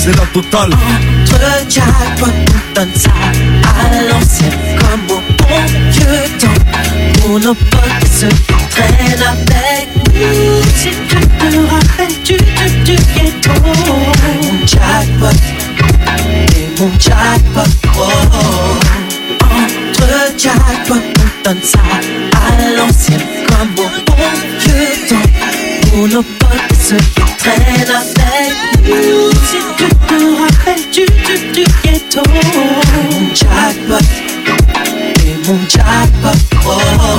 c'est la totale. Entre jackpot, on donne ça à l'ancienne, comme au bon vieux temps. Pour nos potes et ceux qui traînent avec nous. Si tu te rappelles du ghetto. Mon jackpot, et mon jackpot, oh. Entre jackpot, on donne ça à l'ancienne, comme au bon vieux temps. Pour nos potes et ceux qui traînent avec nous. Si tu te rappelles du ghetto. Mon jackpot, et mon jackpot, oh.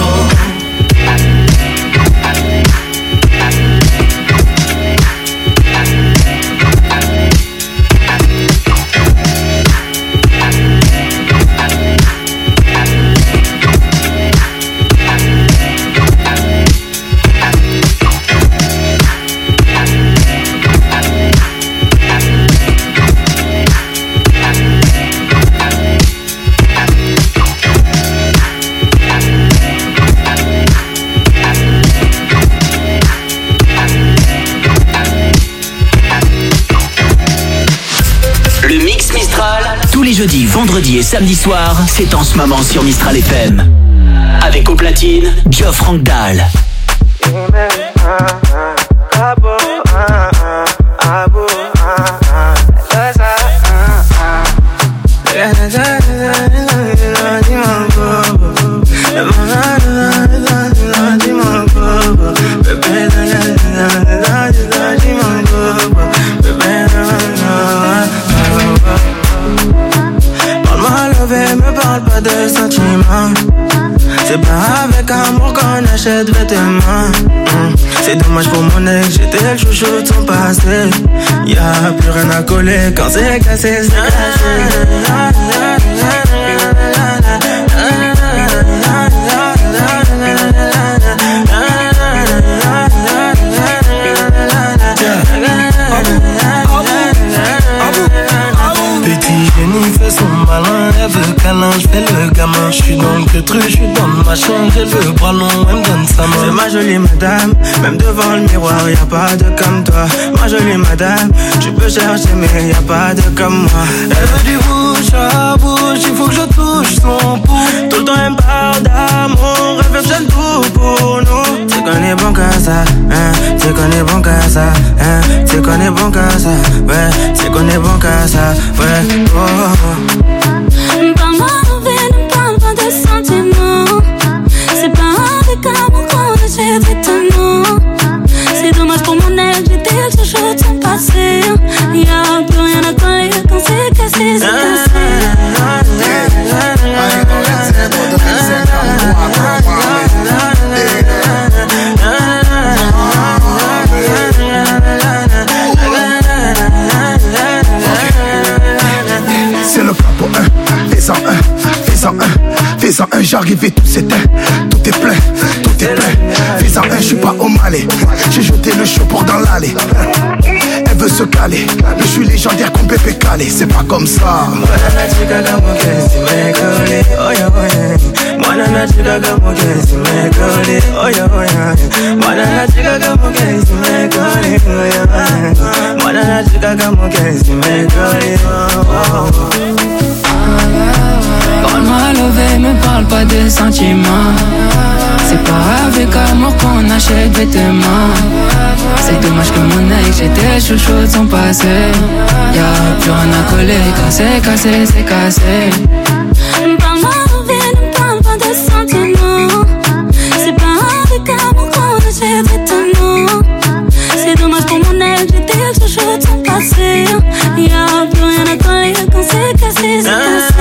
Jeudi, vendredi et samedi soir, c'est en ce moment sur Mistral FM. Avec au platine, Geoffrey Dahl. De sentiments, c'est pas avec amour qu'on achète vêtements. C'est dommage pour mon ex, j'étais le chouchou de son passé. Y'a plus rien à coller quand c'est cassé, c'est cassé. Petit génie fait son malin, elle veut câlin, je fais le gamin. Je suis dans le queutru, je suis dans ma chambre, j'ai le bras long, elle me donne sa main. C'est ma jolie madame, même devant le miroir, y'a pas de comme toi. Ma jolie madame, tu peux chercher mais y'a pas de comme moi. Elle veut du bouche à bouche, il faut que je touche son pouls. Tout le temps elle me parle d'amour, elle fait j'aime tout pour nous. C'est qu'on est bon qu'à ça, hein, c'est qu'on est bon qu'à ça, hein, c'est qu'on est bon qu'à ça, ouais, c'est qu'on est bon qu'à ça, ouais. Parle-moi d'envie, ne parle pas de sentiments. C'est pas avec amour qu'on achète vêtements. C'est dommage pour mon ex, j'étais le chouchou de son passé. Y'a plus rien à coller quand c'est cassé, c'est cassé. Fais-en un, j'arrive et tout s'éteint. Tout est plein, Fais-en un, je suis pas au Malais. J'ai jeté le show pour dans l'allée. Elle veut se caler, je suis légendaire comme Pépé Calé. C'est pas comme ça. Parle-moi levé, me parle pas de sentiments. C'est pas avec amour qu'on achète vêtements. C'est dommage que mon ex, j'étais chouchou de son passé. Y'a plus rien à coller quand c'est cassé, c'est cassé. Parle-moi levé, ne parle pas de sentiments. C'est pas avec amour qu'on achète vêtements. C'est dommage pour mon ex, j'étais chouchou de son passé. Y'a plus rien à coller quand c'est cassé, c'est cassé.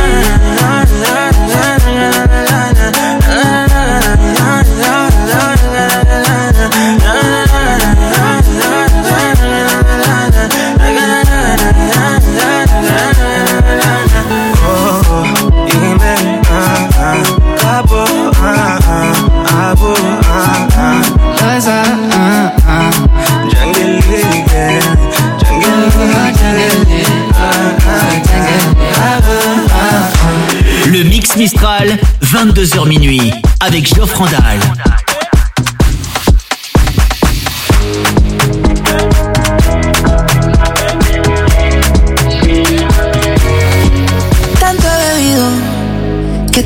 Le Mix Mistral, 22h minuit, avec Geoffrey Dahl.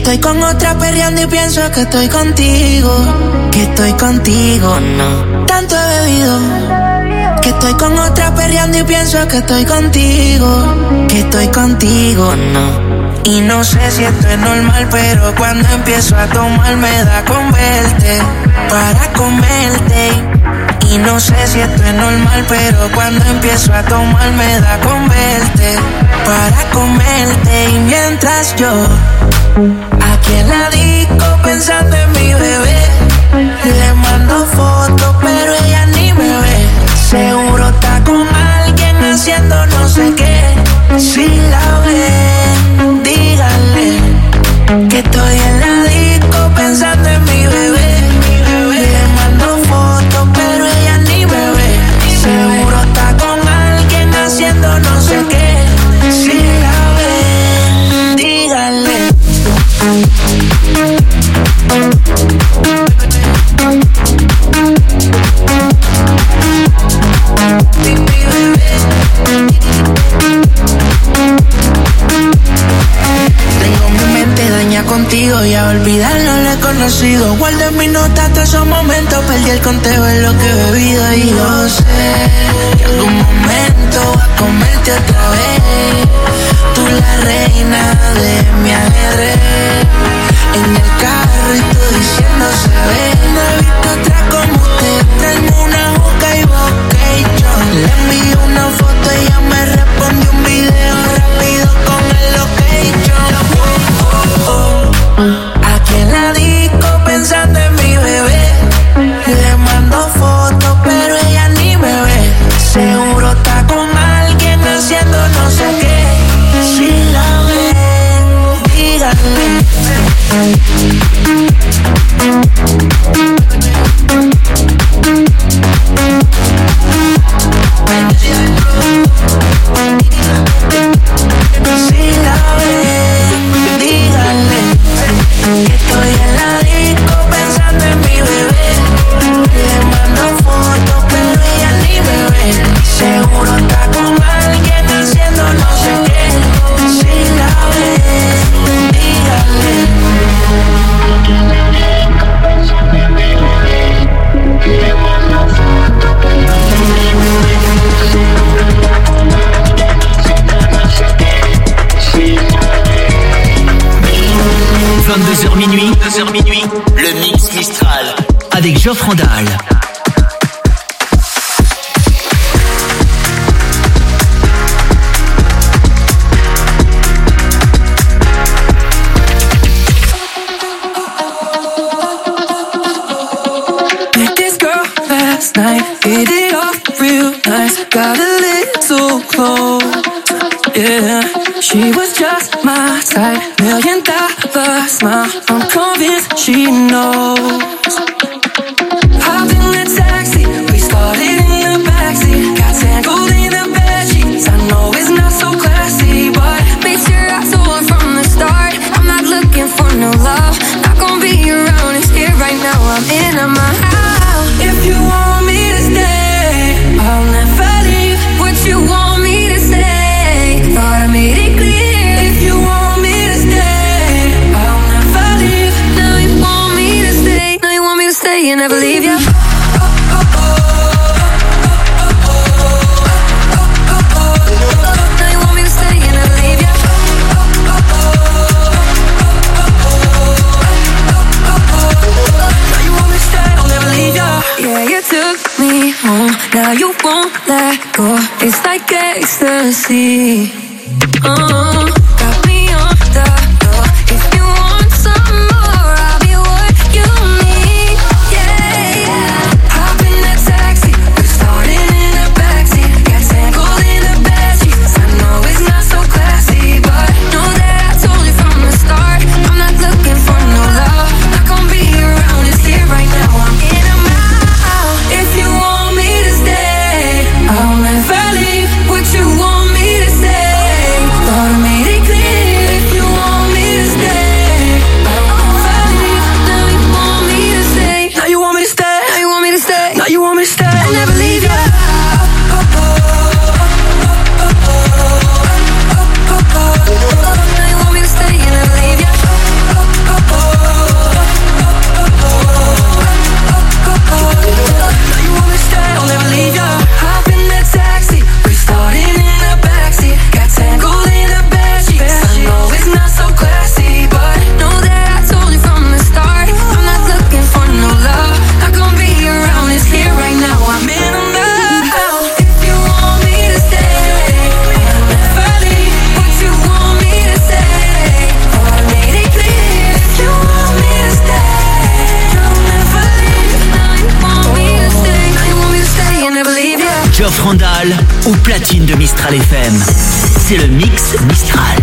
estoy con otra perreando y pienso que estoy contigo. Que estoy contigo, no. Tanto he bebido. Que estoy con otra perreando y pienso que estoy contigo. Que estoy contigo, no. Y no sé si esto es normal, pero cuando empiezo a tomar me da con verte, para comerte. Y no sé si esto es normal, pero cuando empiezo a tomar me da con verte, para comerte. Y mientras yo aquí en la disco pensando en mi bebé, le mando fotos pero ella ni me ve. Seguro está con alguien haciendo no sé qué. Si la ven, díganle que estoy en la disco pensando en mi bebé. Le mando fotos pero ella ni me ve. Seguro está con alguien haciendo no sé qué. Si la ven, díganle. Tengo mi mente daña contigo y a olvidarlo lo he conocido. Guardo en mis notas todos esos momentos, perdí el conteo de lo que he bebido. Y yo sé que algún momento va a comerte otra vez. Tú la reina de mi ajedrez. En el carro y tú diciendo se ve. No he visto otra como usted. Traemos una juca y bocadillo. Le envío una foto y ella me responde un video rápido con el location. Aquí en la disco pensando en mi bebé. Le mando fotos pero ella ni me ve. Seguro está con alguien haciendo no sé qué. Si la ven, díganle. Si la ven, díganle que estoy en la disco pensando en mi bebé. Le mando fotos pero ella ni me ve. Seguro está con alguien haciendo no sé qué. Si la ven, díganle. Le mando fotos pero ella ni me ve. 22h minuit, le Mix Mistral avec Geoff Randal. Met this girl last night, hit it off real nice, got a little close, yeah. She was just my type, $1 million smile, I'm convinced she knows. Hopped in the taxi, we started in the backseat, got tangled in the bedsheets. I know it's not so classy, but make sure I told her from the start, I'm not looking for no love, not gonna be around, it's here right now, I'm in my house. If you want me to stay, I'll never leave. What you want me to say, thought I made it clear. If you want me to stay, I'll never leave. Now you want me to stay, now you want me to stay and never leave you. Now you want me to stay and never leave you. Now you want me to stay, I'll never leave you. Yeah, you took me home, now you won't let go. It's like ecstasy. Got me on the go. If you want some more, I'll be what you need. Yeah. Hop in the taxi, we started in the backseat, got tangled in the bedsheets. I know it's not so classy, but know that I told you from the start, I'm not looking for no love, not gonna be around, it's here right now, I'm in and out. If you want me to stay, I'll never leave. What you want me to say, thought I made it Randall au platine de Mistral FM. C'est le mix Mistral.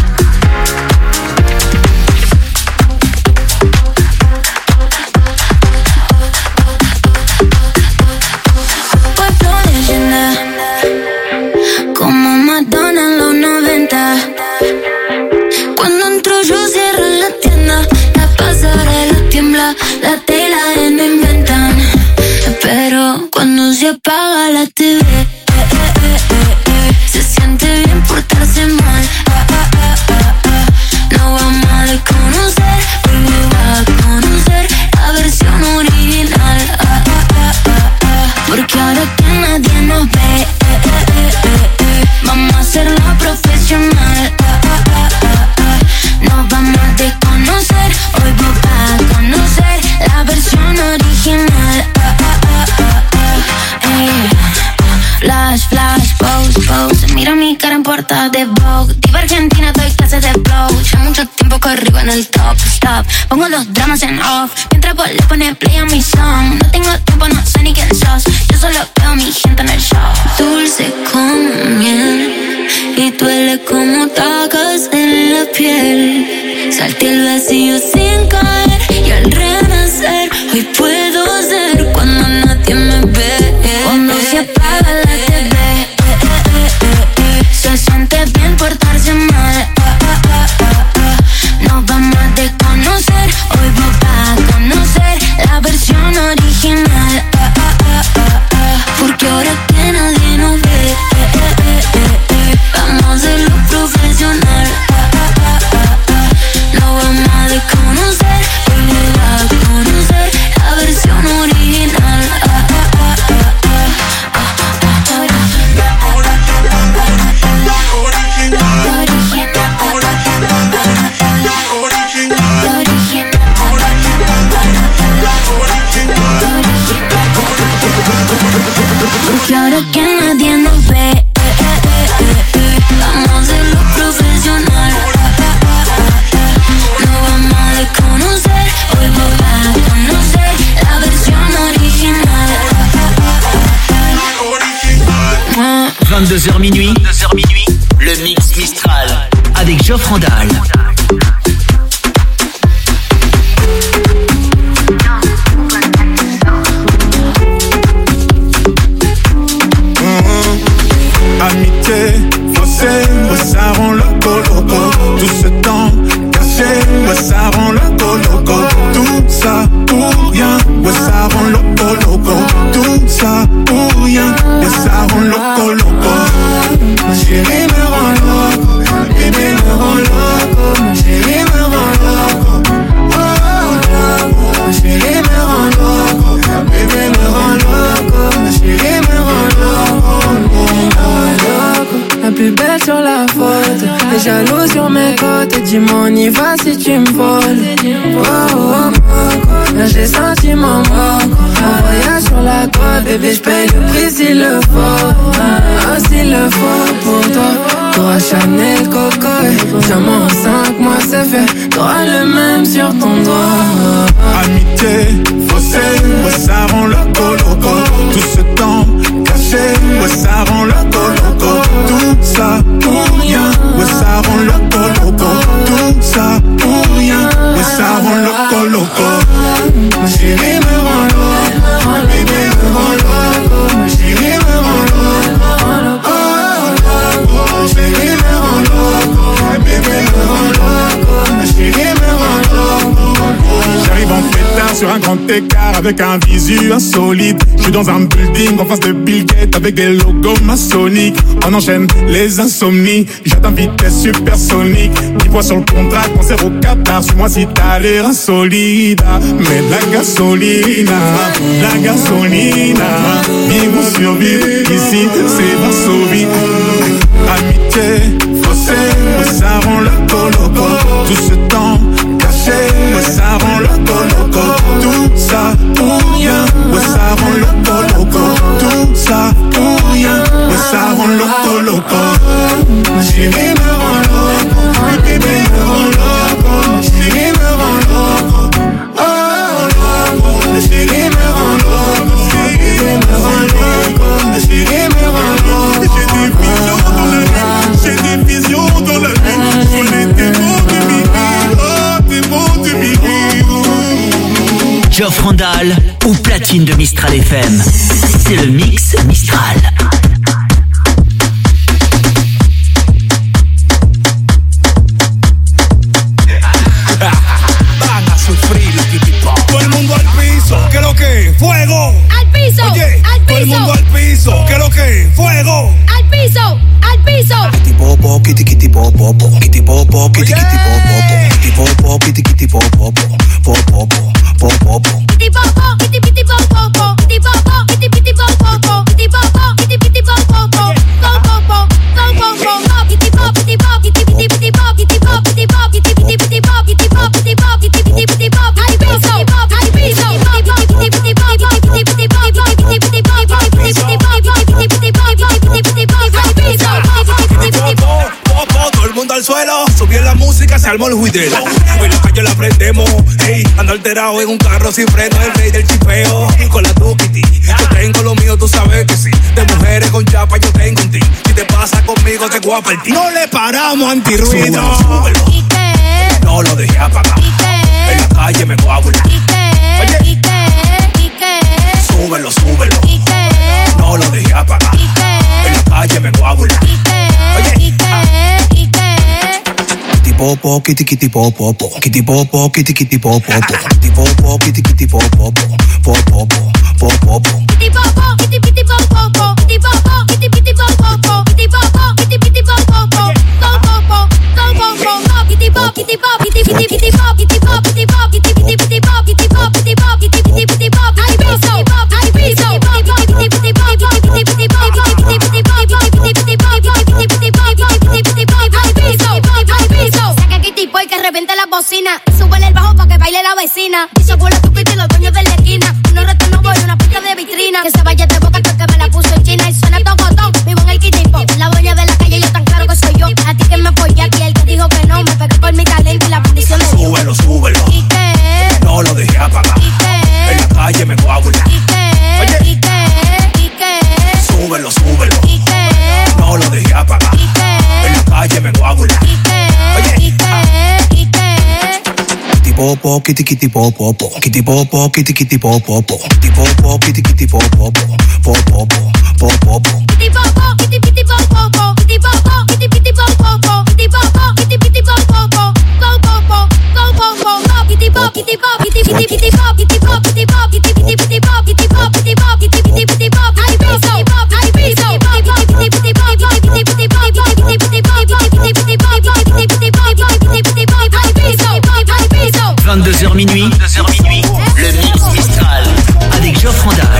Como Madonna en los 90. Cuando entro yo cierro la tienda, la pasarela tiembla, la tela no inventan. Pero cuando se apaga la TV, se siente bien portarse mal. No vamos a desconocer, hoy va a conocer la versión original. Porque ahora que nadie nos ve, vamos a hacerlo profesional. Nos vamos a desconocer, hoy vos vas a conocer la versión original. Flash, flash, pose, pose. Mira mi cara en portada de Vogue. Diva Argentina, doy clases de flow. Ya mucho tiempo corrigo en el top, stop. Pongo los dramas en off. Mientras vos le pones play a mi song. No tengo tiempo, no sé ni quién sos. Yo solo veo a mi gente en el show. Dulce como miel y duele como tacas en la piel. Salté el vacío sin caer y al renacer hoy puedo ser cuando nadie me ve. Cuando se apaga la TV, se siente bien portarse mal. Nos vamos a desconocer, hoy vos vas a conocer la versión original. Porque ahora que nadie nos ve, vamos a hacerlo profesional. No vamos a desconocer, hoy vos vas a conocer la versión original. Porque ahora que nadie nos ve, vamos a hacerlo profesional. No vamos a desconocer, hoy vos vas a conocer la versión original. 22h minuit, le mix Mistral avec Geoff Randall. Amitié, faussée, ouais, ça rend loco, loco. Tout ce temps caché, ouais, ça rend loco, loco. Tout ça pour rien, ouais, ça rend loco, loco. Tout ça pour rien, ouais, ça rend loco, loco. Ma chérie me rend loco, bébé me rend loco. Ma chérie me rend loco, oh, loco. Ma chérie me rend loco, bébé me rend loco. Ma chérie me rend loco. La plus belle sur la photo, les jaloux sur mes côtes. Dis-moi on y va si tu me voles. Oh, oh, oh. Là j'ai senti mon manque. Un voyage sur la côte, bébé j'paye le prix s'il le faut. Ah, s'il le faut pour toi. T'auras Chanel, Coco. Diamant en 5 mois c'est fait. T'auras le même sur ton doigt. Amitié, faussée, ouais, ça rend loco, loco. Tout ce temps caché, ouais, ça rend loco, loco. Tout ça pour rien, ouais, ça rend loco, loco. Tout ça pour rien, ouais, ça rend loco, loco. Ma chérie me rend loco, mon bébé me rend loco. Ma chérie me rend loco, oh, loco. Ma chérie me rend loco, mon bébé me rend loco. Ma chérie me rend loco. J'arrive en pétard sur un grand écart avec un visu insolite. J'suis dans un building en face de Bill Gates avec des logos maçonniques. On enchaîne les insomnies, j'atteins vitesse supersonique. 10 fois sur le contrat, concert au Qatar. Suis-moi si t'as l'air insolide. Mais de la gasolina, vivre ou survivre, ici c'est Varsovie. Amitié, faussée, ouais, ça rend loco, loco. Tout ce temps caché, ouais, ça rend loco, loco. Tout ça pour rien, ouais, ça rend loco, loco. Tout ça pour rien, ouais, ça rend loco, loco. Ma chérie me rend loco, mon bébé me rend loco. Ma chérie me rend loco, oh, loco. Ma chérie me rend loco, mon bébé me rend loco. Ma chérie me rend loco. Randall au platine de Mistral FM. C'est le mix Mistral. Van a sufrir los kitipop. Todo el mundo al piso, ¿qué lo que? ¡Fuego! ¡Al piso! Oye, ¡al piso! todo el mundo al piso, ¿qué lo que? ¡Fuego! ¡Al piso! ¡Al piso! Kitty popo, kitty kitty popo, kitty popo, kitty kitty popo, kitty popo, kitty kitty popo, popo, popo. Kitty popo, kitty kitty popo, kitty popo, kitty kitty popo, kitty popo, kitty kitty popo, popo, kitty pop, kitty pop, kitty kitty pop, kitty pop, kitty pop, kitty kitty pop, kitty pop, kitty pop, kitty kitty pop, al piso, al piso, kitty kitty pop, kitty kitty pop, kitty kitty pop, kitty kitty pop, kitty kitty pop, kitty kitty pop, al piso, todo el mundo al suelo, subió la música, se armó el juidero. Hoy la calle la prendemos, hey, ando alterado en un carro sin freno, el rey del chipeo. Con la Tukiti, yo tengo lo mío, tú sabes que sí. De mujeres con chapa yo tengo un team. Si te pasa conmigo te voy a partir. No le paramos antirruido. Súbelo, ¿y qué? no lo dejé apagar. ¿Y qué? En la calle me voy a burlar. ¿Y qué? Oye. ¿Y qué? ¿Y qué? Súbelo, súbelo, ¿Y qué? no lo dejé apagar. ¿Y qué? En la calle me voy a burlar. ¿Y qué? Oye. ¿Y qué? ¿Y qué? Kitty popo, kitty kitty popo, kitty popo, kitty kitty popo, kitty popo, kitty kitty popo, popo. Kitty popo, kitty kitty popo, kitty popo, kitty kitty popo, kitty popo, kitty kitty popo, kitty pop, kitty pop, kitty kitty pop, kitty pop, kitty pop, kitty kitty pop, kitty pop, kitty pop, kitty kitty pop, al piso, al piso, kitty kitty pop, kitty kitty pop, kitty kitty pop, kitty kitty pop, kitty kitty pop, kitty kitty pop, al piso, al piso. Saca Kitty Boy que reviente la bocina, súbele el bajo pa' que baile la vecina. Y seguro tu Kitty los dueños de la esquina. Unos retos no voy, una pista de vitrina. Que se vaya de boca porque me la puso en China. Y suena tocotón, vivo en el Kitty Pop. La dueña de la calle, yo tan claro que soy yo. A ti que me apoya aquí, el que dijo que no. Me pegué por mi talento y la bendición de Dios. Súbelo, súbelo, ¿Y qué? no lo dejé apagar. ¿Y qué? En la calle me voy a burlar. ¿Y qué? Oye. ¿Y qué? ¿Y qué? Súbelo, súbelo, ¿Y qué? no lo dejé apagar. ¿Y qué? En la calle me voy a burlar. ¿Y qué? Oye. ¿Y qué? ¿Y qué? Kitty popo, kitty kitty popo, kitty popo, kitty kitty popo, kitty popo, kitty kitty popo, popo. Kitty popo, kitty kitty popo, kitty popo, kitty kitty popo, kitty popo, kitty kitty popo, kitty pop, kitty pop, kitty kitty pop, kitty pop, kitty pop, kitty kitty pop, kitty pop, kitty pop, kitty kitty pop, al piso, al piso, kitty kitty pop, kitty kitty pop, kitty kitty pop, kitty kitty pop, kitty kitty pop, kitty kitty pop, al piso, al piso. 22h minuit, le mix Mistral avec Geoff Randall.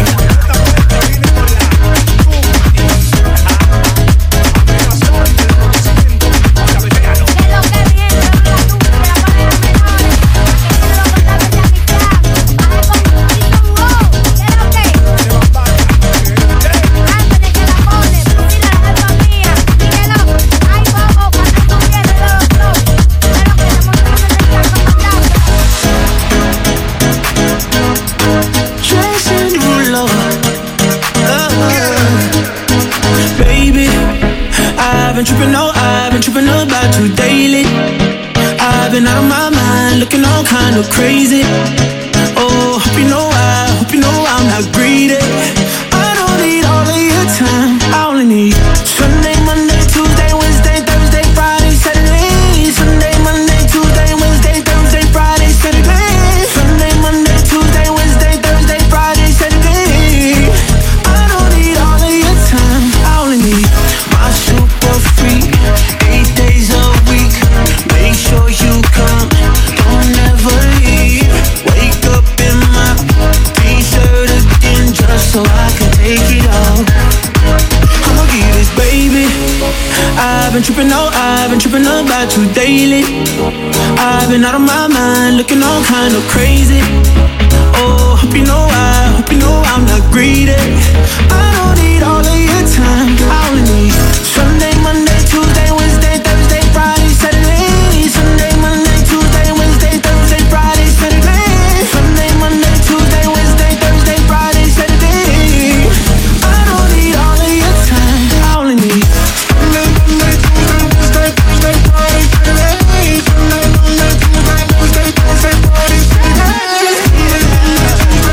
I've been tripping about you daily. I've been out of my mind, looking all kind of crazy. Oh, hope you know I'm not greedy. I don't need all of your time, I only need Sunday, Monday, Tuesday, Wednesday, Thursday, Friday, Saturday. Sunday, Monday, Tuesday, Wednesday, Thursday, Friday, Saturday. Sunday, Monday, Tuesday, Wednesday, Thursday, Friday, Saturday. I don't need all of your time, I only need my super freak, 8 days a week. Make sure you come, don't ever leave. Wake up in my t-shirt again, just so I can take it off. I'ma give this, baby. I've been tripping about you daily. I've been out of my mind, looking all kind of crazy. Oh, hope you know I'm not greedy. I don't need all of your time, I only need Sunday, Monday, Tuesday, Wednesday, Thursday, Friday, Saturday. Sunday, Monday, Tuesday, Wednesday, Thursday, Friday, Saturday. Sunday, Monday, Tuesday, Wednesday, Thursday, Friday, Saturday. I don't need all of your time, I only need Sunday, Monday, Tuesday, Wednesday, Thursday, Friday, Saturday. Sunday, Monday, Tuesday, Wednesday, Thursday, Friday, Saturday.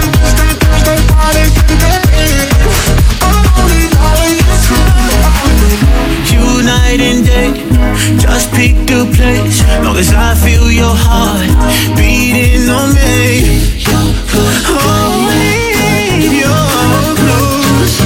pick the place. Long as I feel your heart beating on me. Oh, leave your clothes.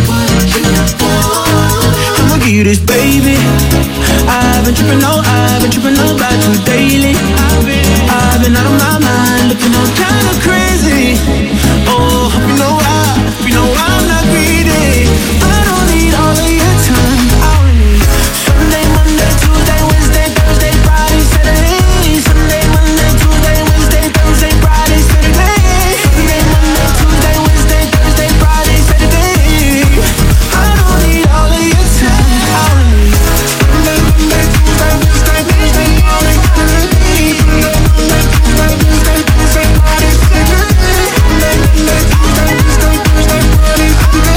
I'ma give you this, baby. I've been tripping about you daily. I've been out of my mind, looking all kind of crazy. Oh, hope you know I'm not greedy. I don't need all of your time. I only need Sunday, Monday, Tuesday, Wednesday, Thursday, Friday, Saturday. Sunday, Monday, Tuesday, Wednesday, Thursday, Friday, Saturday. Sunday, Monday, Tuesday, Wednesday, Thursday, Friday, Saturday. I don't need all of your time. I only need Sunday, Monday, Tuesday, Wednesday, Thursday, Friday, Saturday. Sunday, Monday, Tuesday, Wednesday, Thursday, Friday, Saturday. Sunday, Monday, Tuesday, Wednesday, Thursday, Friday,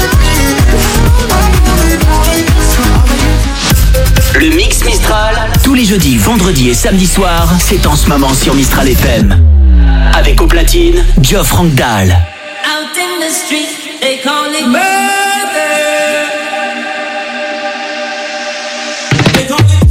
Saturday. Le Mix Mistral, tous les jeudis, vendredis et samedis soirs, c'est en ce moment sur Mistral FM. Avec au platine, Geoff Rangdahl. Out in the street, they call it murder. They call it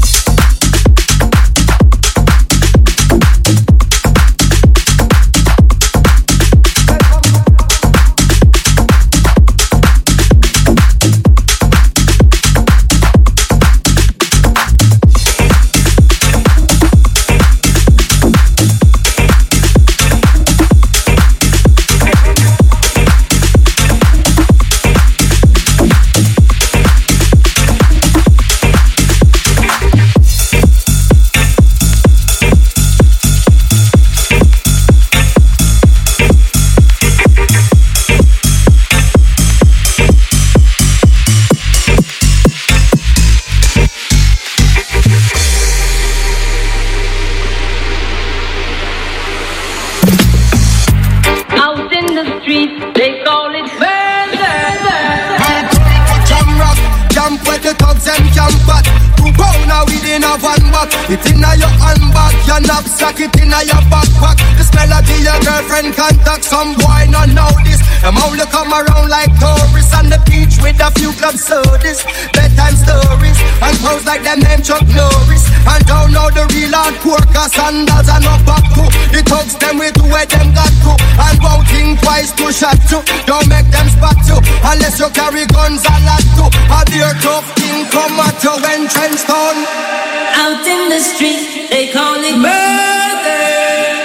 it inna your handbag, your knapsack, it inna your backpack. This melody your girlfriend contact. Some boy not know this. Them only come around like tourists on the beach with a few club sodas, bedtime stories, and clothes like them name Chuck Norris. And don't know the real hardcore, cause sandals are not back to. The thugs them with where them got to, and won't think twice to shot to. Don't make them spot you, unless you carry guns a lot to. A beer tough thing come at you when trench town. out in the street, they call it murder.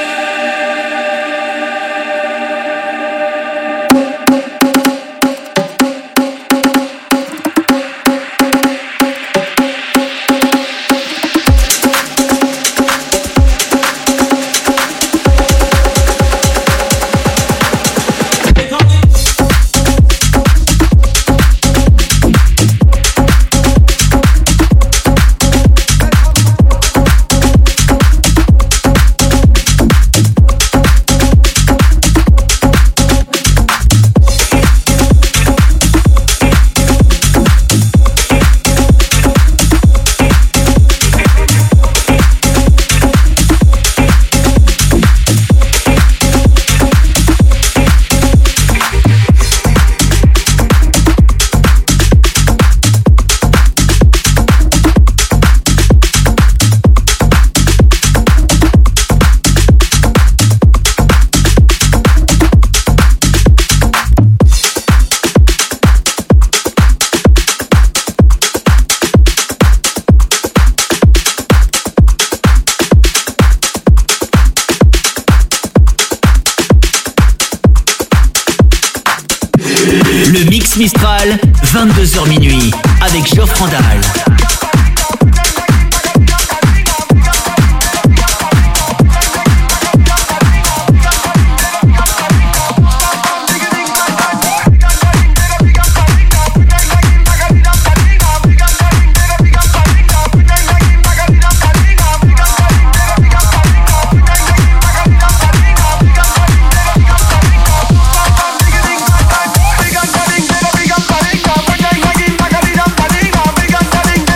Mistral, 22h minuit, avec Geoff Rangdahl. Ding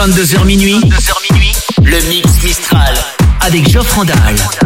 22h minuit, le Mix Mistral avec Geoff Randal.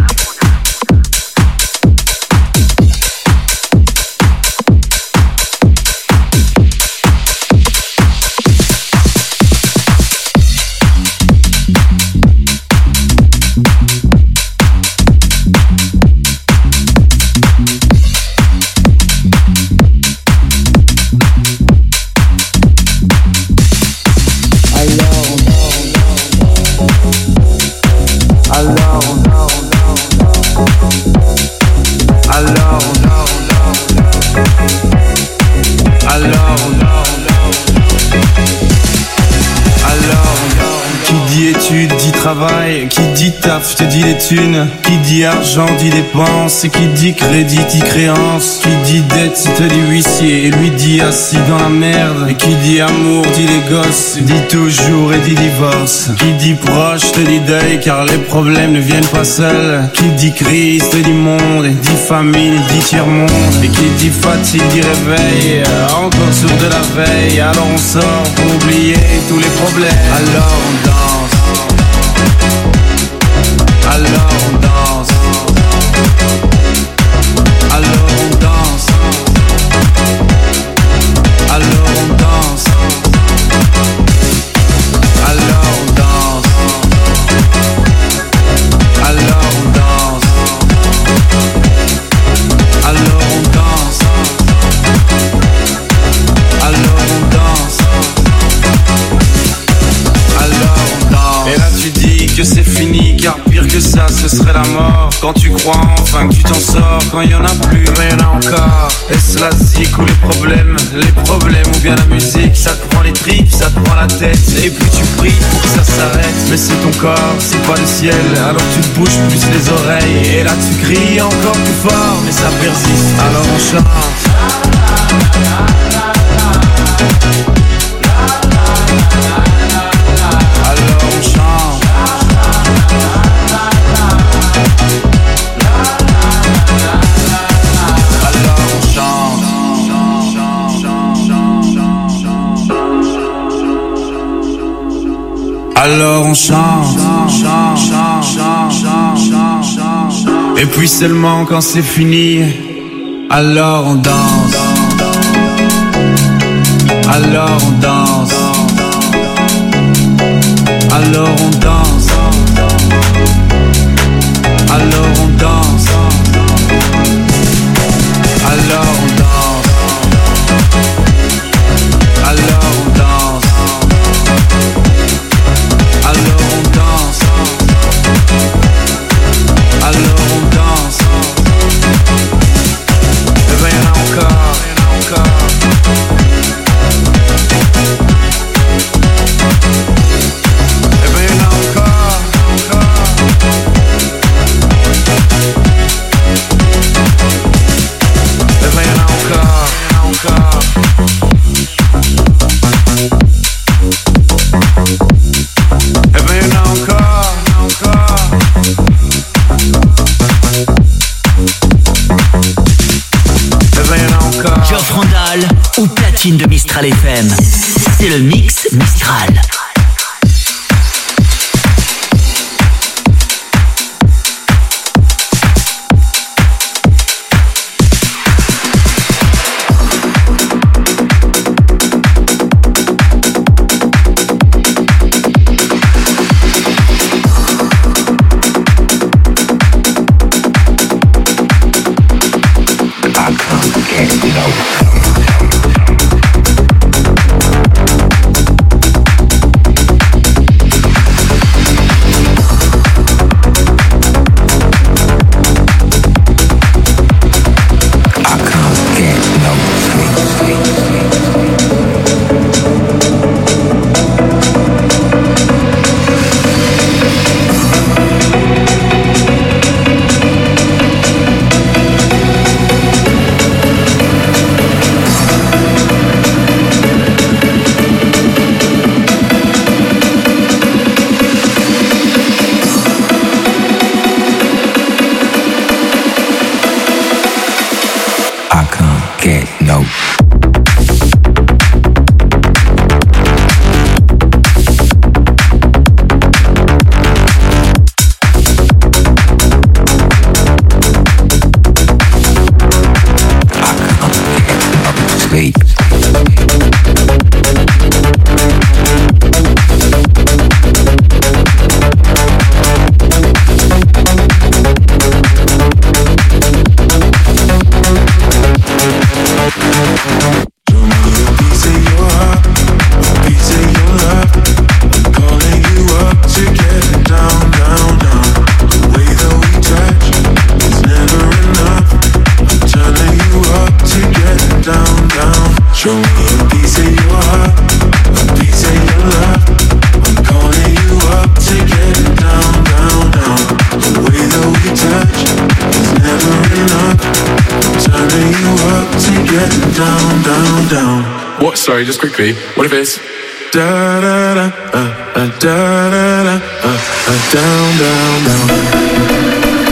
Travail, qui dit taf te dit les thunes, qui dit argent dit dépenses, et qui dit crédit dit créance, qui dit dette te dit huissier, et lui dit assis dans la merde, et qui dit amour dit les gosses, dit toujours et dit divorce, qui dit proche te dit deuil car les problèmes ne viennent pas seuls, qui dit crise te dit monde, et dit famine dit tiers-monde, et qui dit fatigue dit réveil, encore sourd de la veille, alors on sort pour oublier tous les problèmes, alors on danse. Alors on danse. Alors on danse. Alors on danse. Alors on danse. Alors on danse. Alors on danse. Alors on danse. Alors on danse. Et là tu dis que c'est fini car pire que ça ce serait la mort. Quand tu crois enfin que tu t'en sors, quand y en a plus, rien encore. Est-ce la zik ou les problèmes ou bien la musique, ça te prend les tripes, ça te prend la tête. Et puis tu pries pour que ça s'arrête. Mais c'est ton corps, c'est pas le ciel, alors tu te bouges plus les oreilles. Et là tu cries encore plus fort, mais ça persiste, alors on chante. Alors on chante. Alors on chante. Alors on chante. Et puis seulement quand c'est fini, alors on danse. Alors on danse. Alors on danse. Alors on danse. Alors on danse. Alors on danse. Alors on danse. Alors on danse. Et ben y'en a encore, Et ben y'en a encore. Et ben y'en a encore. Et ben y'en a encore. Et ben y'en a encore. Geoff Randal au platine de Mistral FM. C'est le Mix Mistral. get down, down, down. What? Sorry, just quickly. What if it's da da da da da da down, down, down.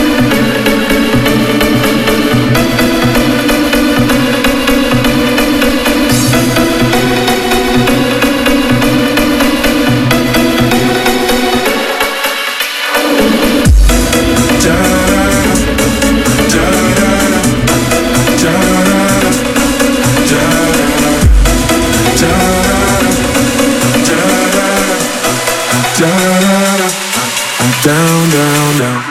Down, down, down.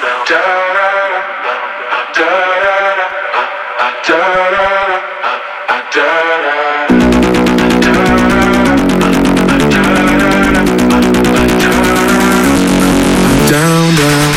Down, down.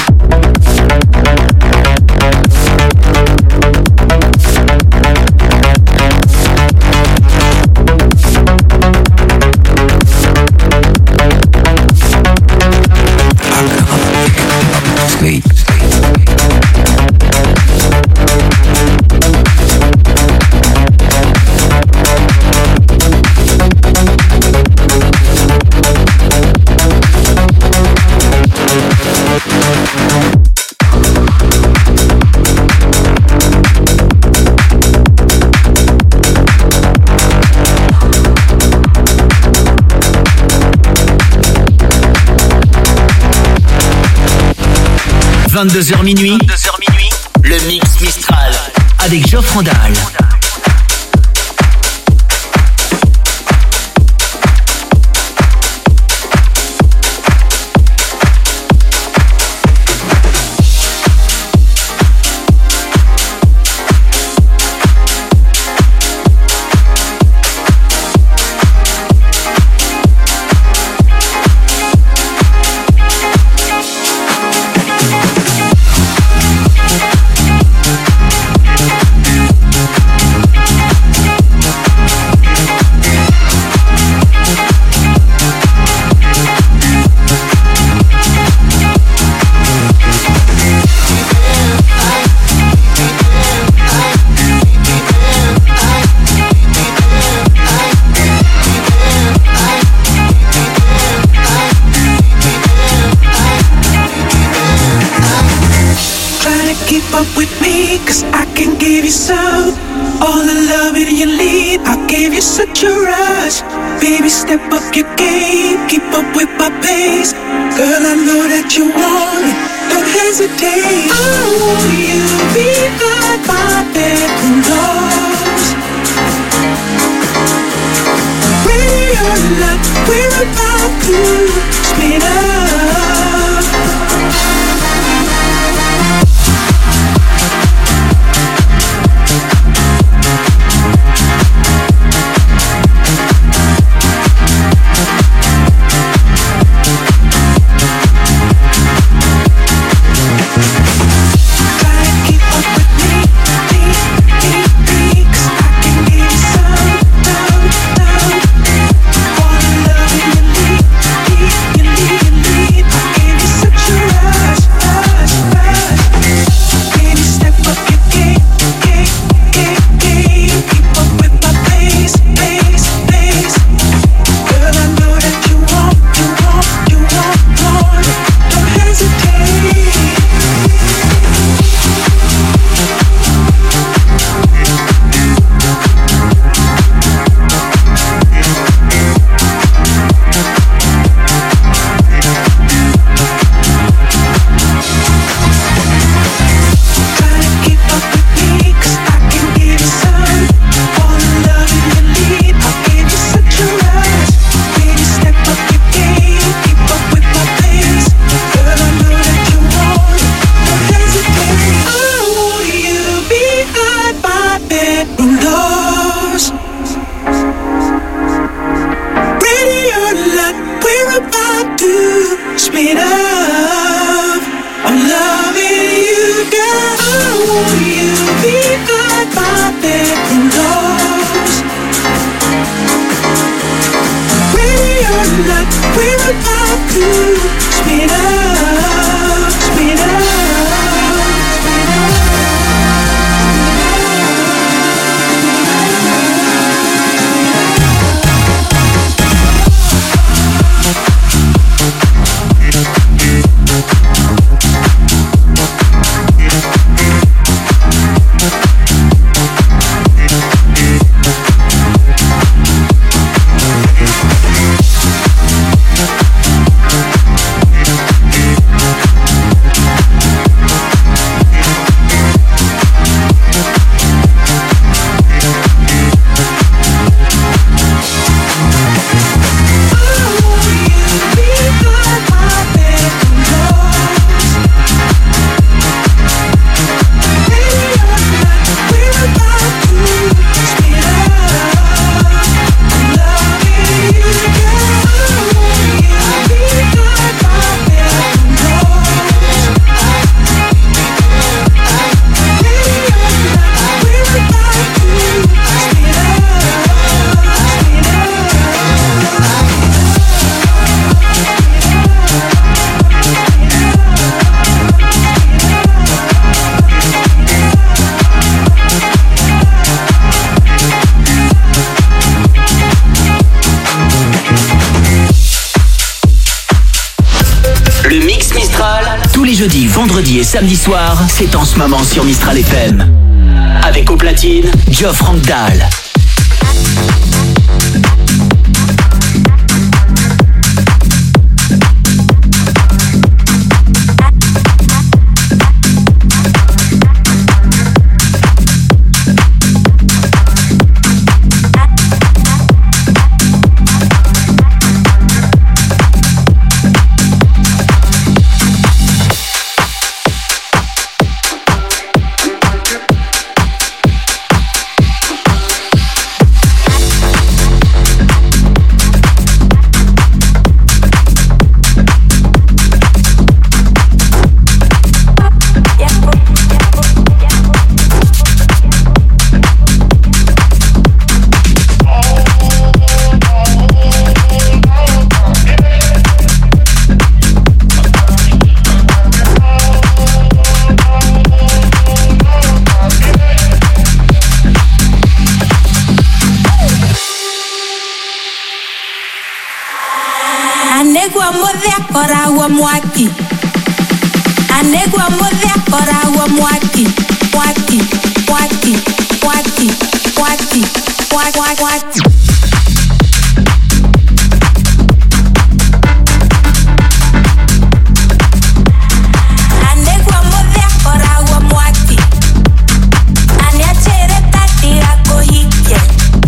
– 22h minuit, le Mix Mistral avec Geoff Randal. Such a rush, baby, step up your game, keep up with my pace. Girl, I know that you want it, don't hesitate. I want you behind my bedroom doors. Ready or not, we're about to spin up. vendredi et samedi soir, c'est en ce moment sur Mistral FM. Avec au platine, Geoff Rangdahl. Kora mwaki anegwa modya kora mwaki mwaki mwaki mwaki mwaki mwaki mwaki anegwa modya kora mwaki aniachere tati akohike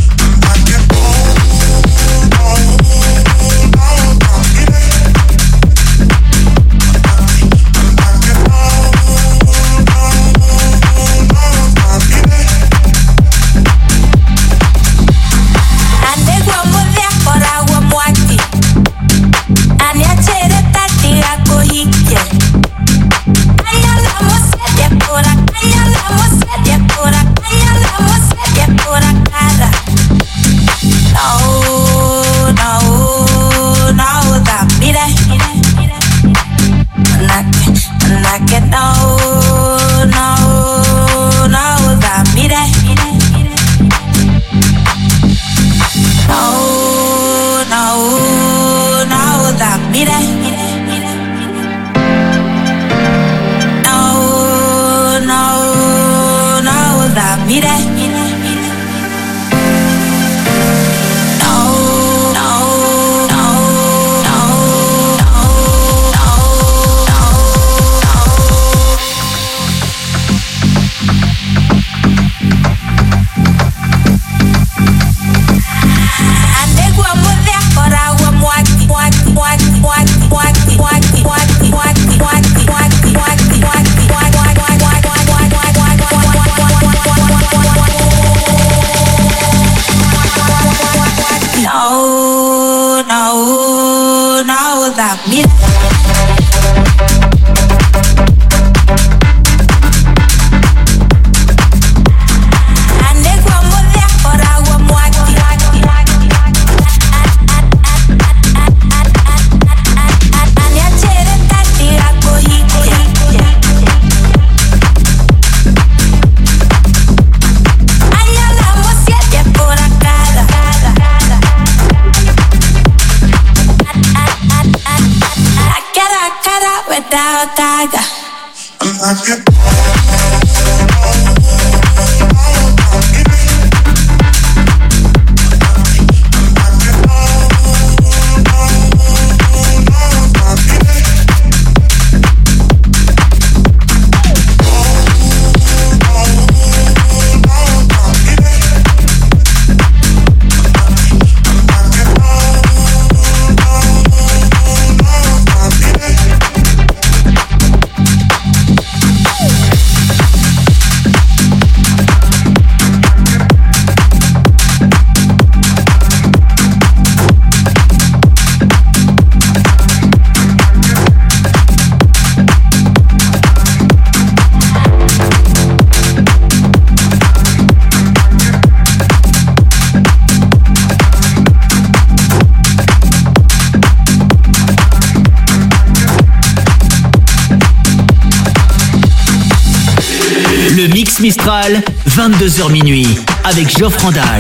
Le Mix Mistral, 22h minuit, avec Geoff Rangdahl.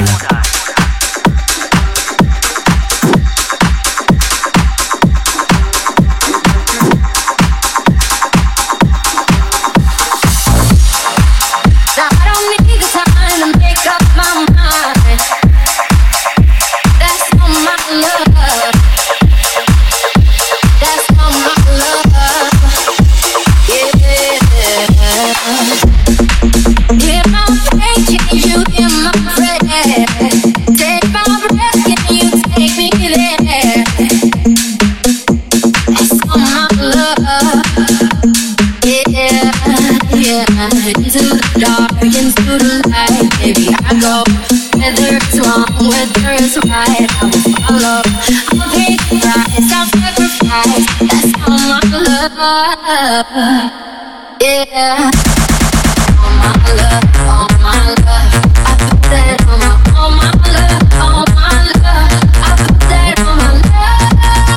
into the dark, into the light. Baby, I go whether it's wrong, whether it's right. I will follow. I'll pay the price, I'll sacrifice. That's all my love. Yeah. All my love, all my love. I put that on my love, all my love. I put that on my love.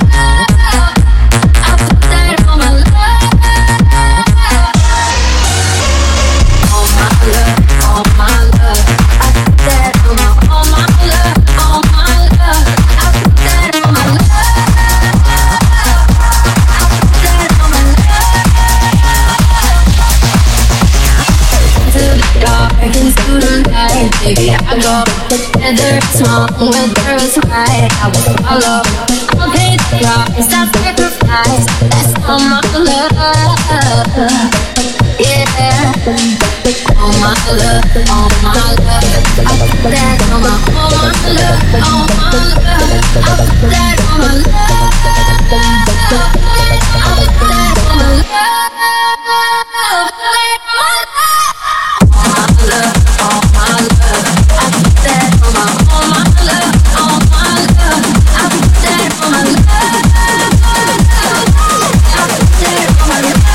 I put that on my love. All my love, all my love. I put that on my, all my love, all my love. I put that on my love. I put that on my love. Into the dark, into the light, baby, I go. Whether it's wrong, whether it's right, I will follow. I'll pay the price, I'll sacrifice. That's all my love. Yeah. All my love, all my love. I put that on my, all my love, all my love. I put that on my love. I put that on my love. All my love, I put that on my, all my love, all my love. I put that on my love. I put that on my love.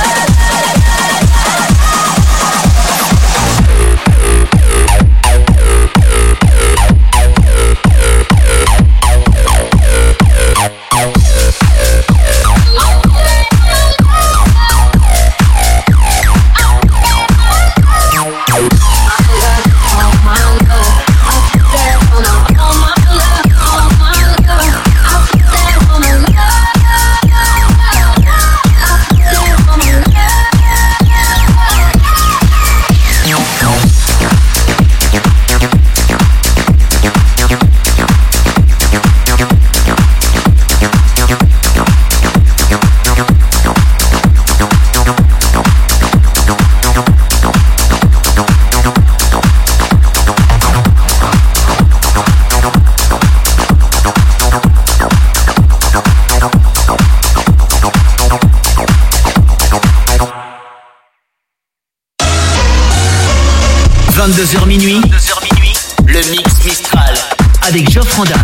Minuit, le mix Mistral avec Geoffrey Randaille.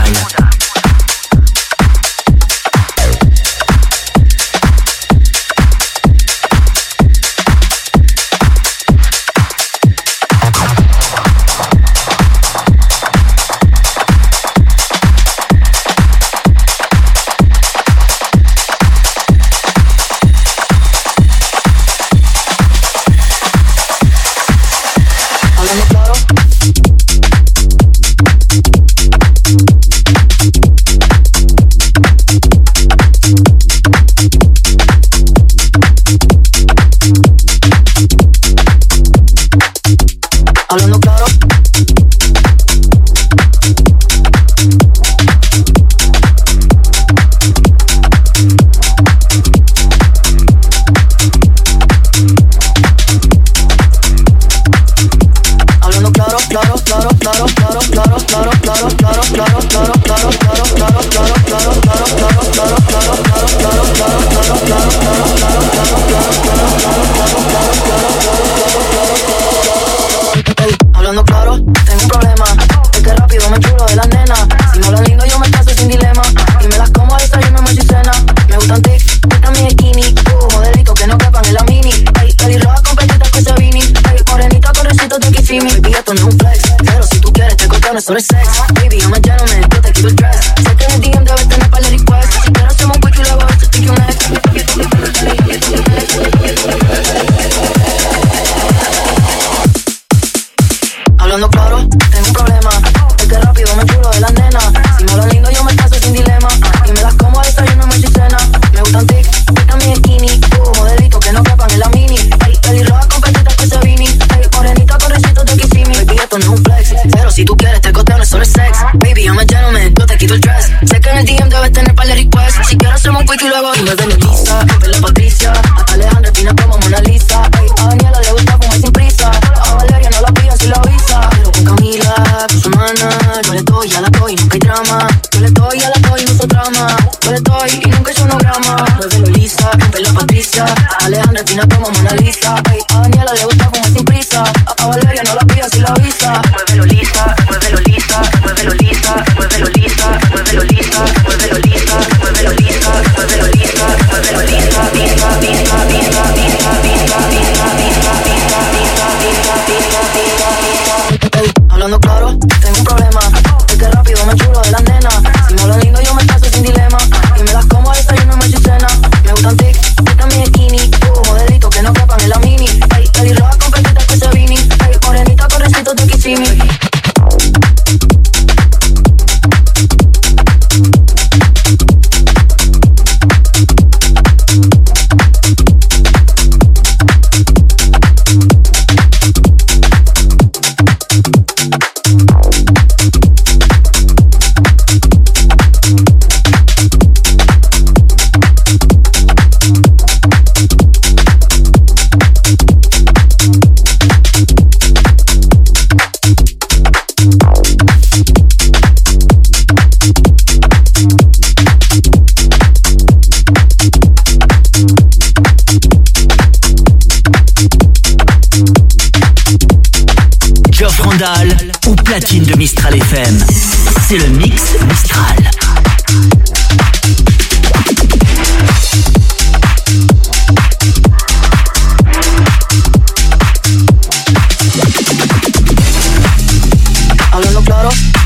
Hablando claro, tengo un problema. Es que rápido me chulo de las nenas. Si no lo lindo yo me caso sin dilema. Y me las como al desayuno, almuerzo y cena. Me gustan tic, gustan mis skinny. Modelitos que no quepan en la mini. Ay, pelirroja con pechitas con Sabini. Ay, morenita con recitos de Kissimmee. Baby, esto no es un flex, pero si tú quieres te cortamos sobre sex. Baby, I'm a gentleman, yo te quito el dress. Sé que en el DM debes tener par de requests. Si quieres hacemos un quick y luego esto think you next. Hablando claro, tengo un problema. Es que rápido me chulo de las nenas. Si no lo lindo yo me caso sin dilema. Y me las como al desayuno, almuerzo y cena. Me gustan tic, gustan mis skinny. Modelitos que no quepan en la mini. Ay, pelirroja con pechitas con Sabini. Ay, morenita con recitos de Kissimmee. Baby, esto no es un flex, pero si tú quieres te costeo sobre sex. Baby, I'm a gentleman, yo te quito el dress. Sé que en el DM debes tener par de requests. Si quieres hacemos un quick y luego tú me ves Lisa, la Patricia. A Alejandra fina como Mona Lisa. Ay, a Daniela le gusta fumar sin prisa. A Valeria no la pillan si la avisa. Pero con Camila, con su mana, yo le doy, ya la doy, nunca hay drama. Yo le doy, ya la doy, no uso drama. Yo le doy y nunca he hecho sonograma. Muévelo Lisa, la Patricia. A Alejandra fina como Mona Lisa. Ay, a Daniela le gusta fumar sin prisa. Randall au platine de Mistral FM. C'est le mix Mistral. Hablando claro.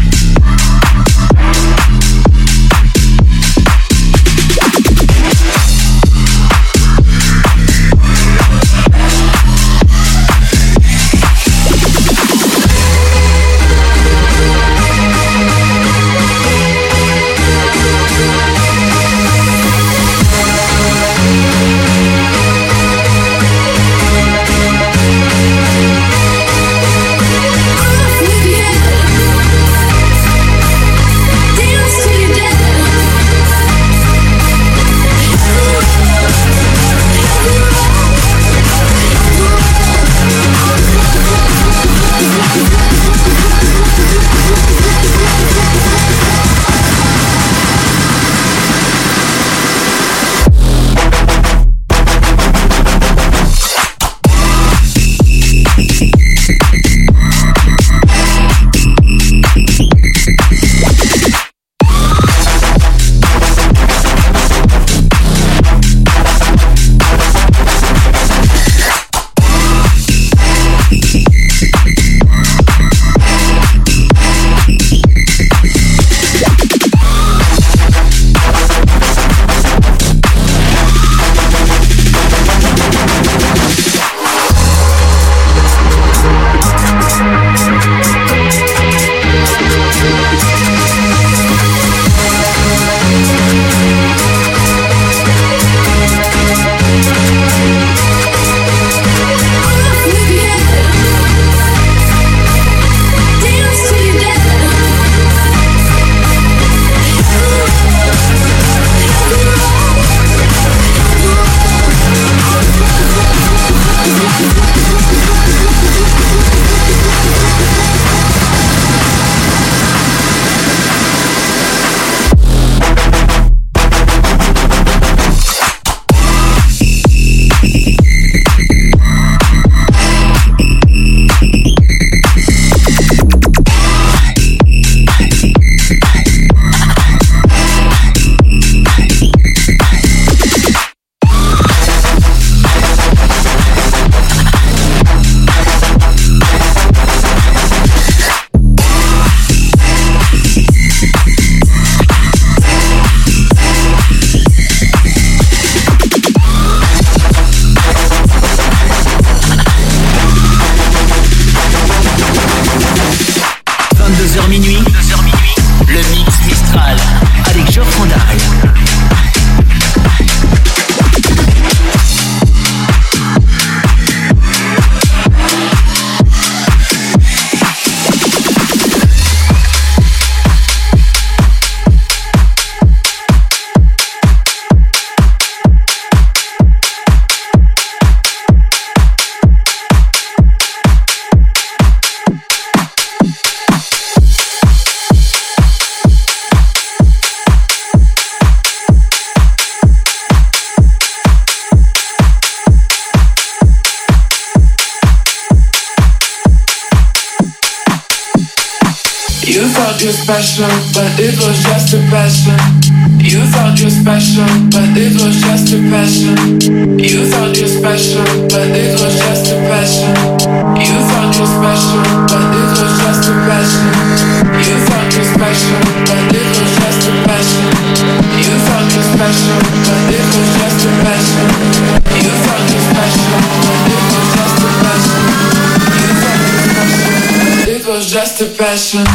You thought you're special, but it was just a passion. You thought you're special, but it was just a passion. You thought you're special, but it was just a passion. You thought you're special, but it was just a passion. You thought you're special, but it was just a passion. You thought you're special, but it was just a passion. You thought you're special, but it was just a passion. You thought you're special, but it was just a passion.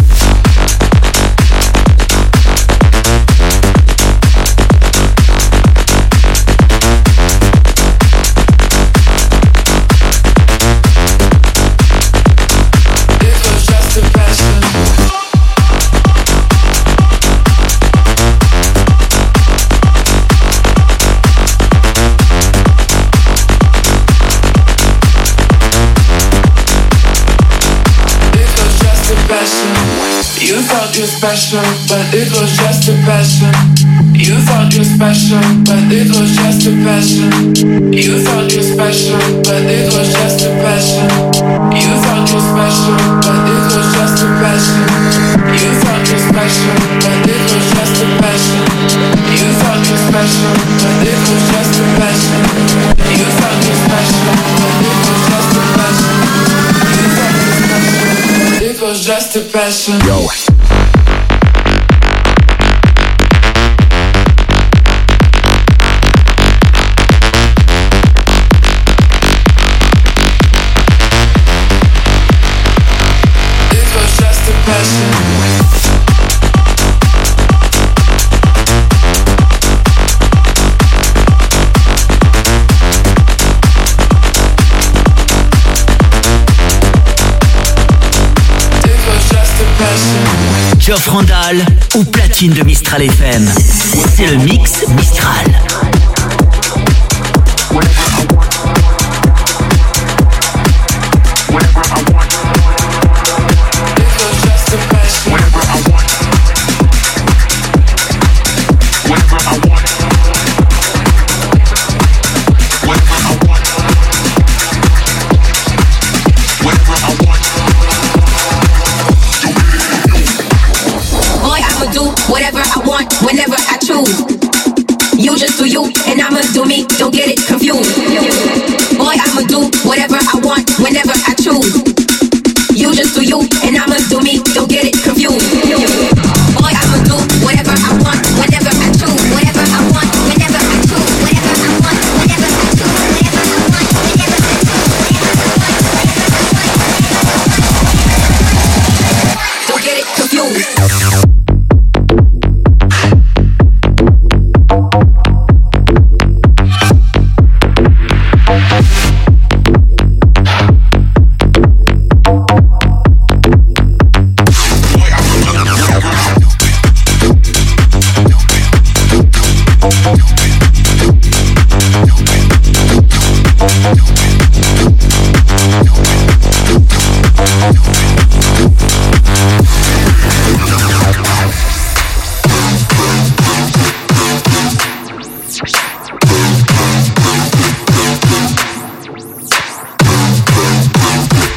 You thought you're special, but it was just a passion. You thought you're special, but it was just a passion. You thought you're special, but it was just a passion. You thought you're special, was just a passion. Yo. Geoff Randall ou Platine de Mistral FM. C'est le mix Mistral.